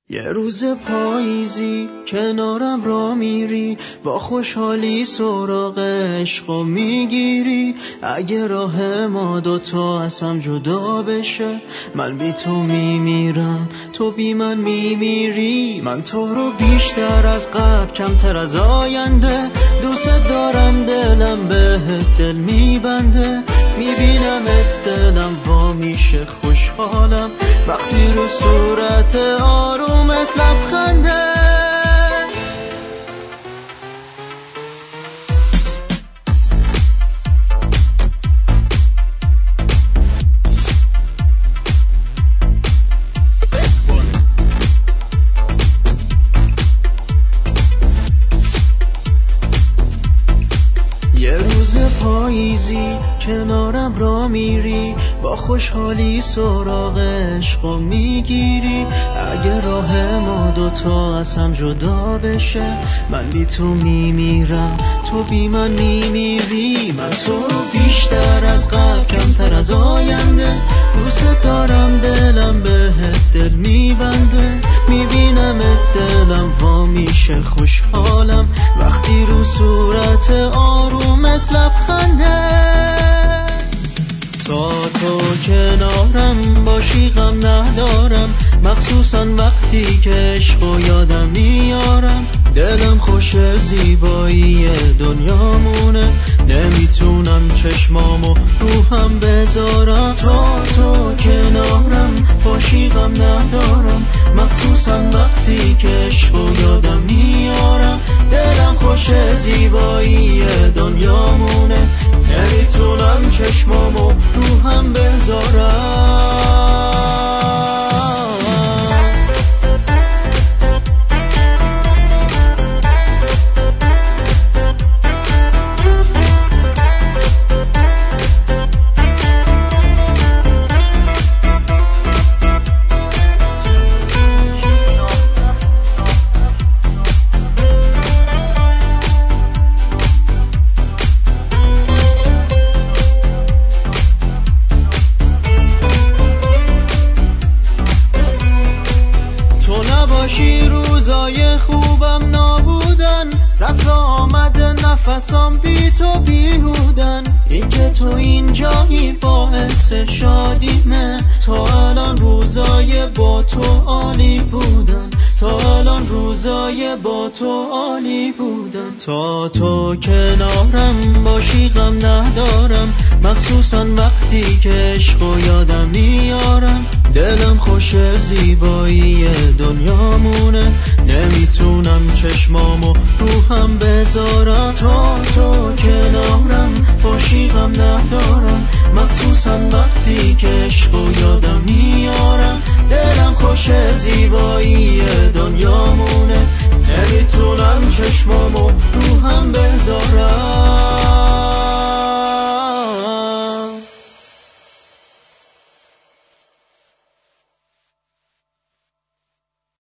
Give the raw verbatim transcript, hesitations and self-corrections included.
یه روز پاییزی کنارم را میری، با خوشحالی سراغ عشقو میگیری. اگه راه ما دوتا از هم جدا بشه، من بی تو میمیرم، تو بی من میمیری. من تو رو بیشتر از قبل، کمتر از آینده دوست دارم، دلم بهت دل میبنده. میبینمت دلم وا میشه، خوشحالم وقتی رو صورت آرومت لبخنده. یه روز پاییزی کنارم را میری، با خوشحالی سراغ عشقو میگیری. اگه راه ما دوتا از هم جدا بشه، من بی تو میمیرم، تو بی من میمیری. من تو رو بیشتر از قبل، کمتر از آینده دوست دارم، دلم بهت دل میبنده. میبینمت دلم وا میشه، خوشحالم وقتی رو صورت آرومت لبخنده. تا تو کنارم باشی غم ندارم، مخصوصا وقتی که عشقو یادم میارم. دلم خوش زیبایی دنیامونه، نمیتونم چشمامو روحم بذارم. تا تو کنارم باشی غم ندارم، مخصوصا وقتی که عشقو یادم میارم. دلم خوش زیبایی دنیامونه، نمیتونم چشمامو روحم بذارم. روزای خوبم نابودن، رفت آمد نفسام بی تو بیهودن. این که تو اینجایی باعث شادیمه، تا الان روزای با تو عالی بودن، تا الان روزای با تو عالی بودن. تا تو کنارم باشی غم ندارم، مخصوصا وقتی که عشقو یادم میارم. دلم خوش زیبایی دنیامونه، نمیتونم چشمامو روحم بذارم. تا تو